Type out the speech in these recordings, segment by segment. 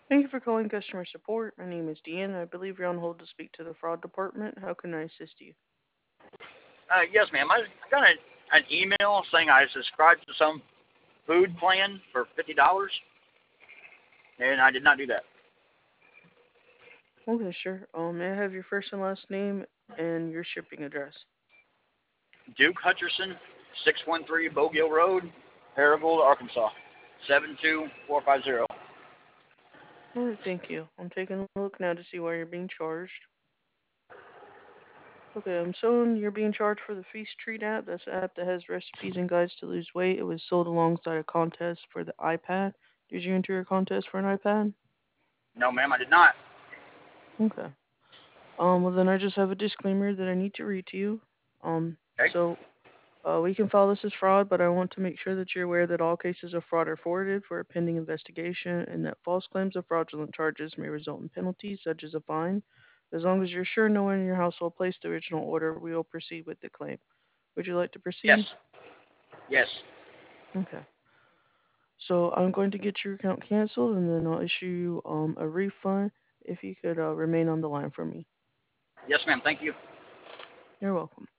Thank you for calling customer support. My name is Deanna. I believe you're on hold to speak to the fraud department. How can I assist you? Yes, ma'am. I got an email saying I subscribed to some food plan for $50, and I did not do that. Okay, sure. May I have your first and last name and your shipping address? Duke Hutcherson, 613 Bogill Road, Paragould, Arkansas, 72450. All right, thank you. I'm taking a look now to see why you're being charged. Okay, I'm showing you're being charged for the Feast Treat app. That's an app that has recipes and guides to lose weight. It was sold alongside a contest for the iPad. Did you enter a contest for an iPad? No, ma'am, I did not. Okay. Well then I just have a disclaimer that I need to read to you. Um, Okay. so we can file this as fraud, but I want to make sure that you're aware that all cases of fraud are forwarded for a pending investigation and that false claims of fraudulent charges may result in penalties such as a fine. As long as you're sure no one in your household placed the original order, we will proceed with the claim. Would you like to Yes. proceed? Yes. Okay. So I'm going to get your account canceled and then I'll issue you a refund if you could remain on the line for me. Yes, ma'am. Thank you. You're welcome.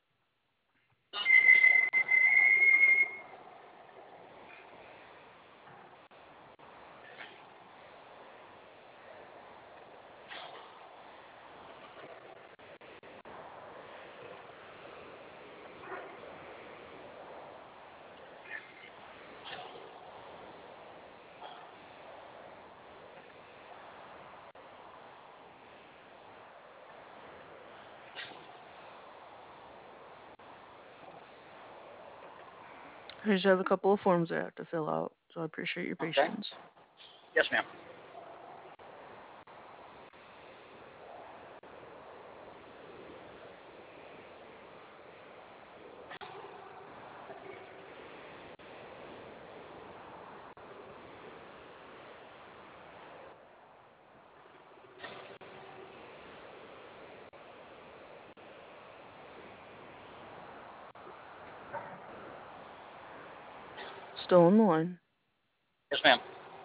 I just have a couple of forms I have to fill out, so I appreciate your Okay. patience. Yes, ma'am. Still on the line. Yes, ma'am.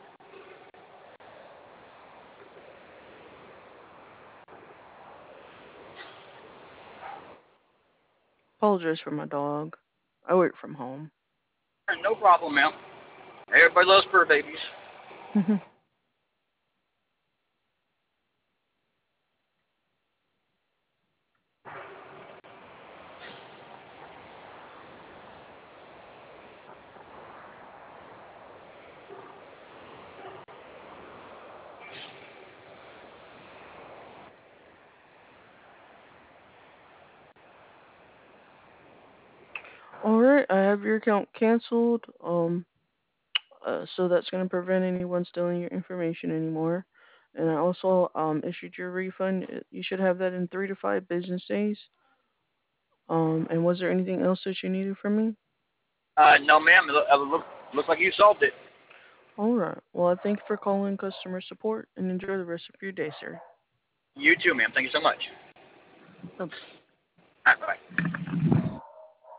Apologize for my dog. I work from home. No problem, ma'am. Everybody loves fur babies. Alright, I have your account canceled. So that's going to prevent anyone stealing your information anymore. And I also issued your refund. You should have that in 3 to 5 business days. And was there anything else that you needed from me? No, ma'am. Looks like you solved it. Alright. Well, I thank you for calling customer support and enjoy the rest of your day, sir. You too, ma'am. Thank you so much. Bye.